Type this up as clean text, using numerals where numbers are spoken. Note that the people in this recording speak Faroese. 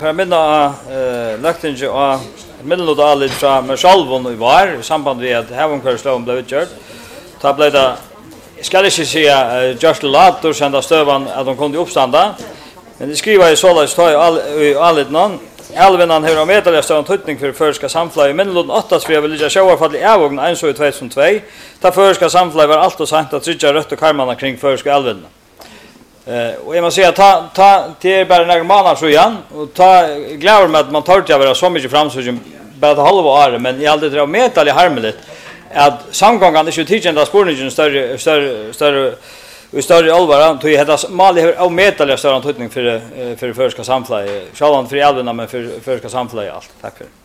För minna löktinge och middelnodalit från Marshalvon i var I samband med att hävomkörslån blev utgjord. Ta blev det ska inte säga just later sända stövan att de kunde uppstanda. Men det skriver I således i allit någon Elvenan har meddelat stövan tutning för förska samflag I middelnod 8 för vill jag showa fall I avgången 1 så 2002. Ta förska samflag var allt och sant att trycka rött och karmarna kring förska elven. Och jag måste säga ta till bara några månader så igen och ta glädje med att man tar till att vara så mycket framsöken bara ett halvt år men I alltid det medel I harmeligt att samgången inte tillgända spårningen större allvar tog heter mal av medel större antydning för förska samflag. Själva för elverna men för förska samflag allt. Tack för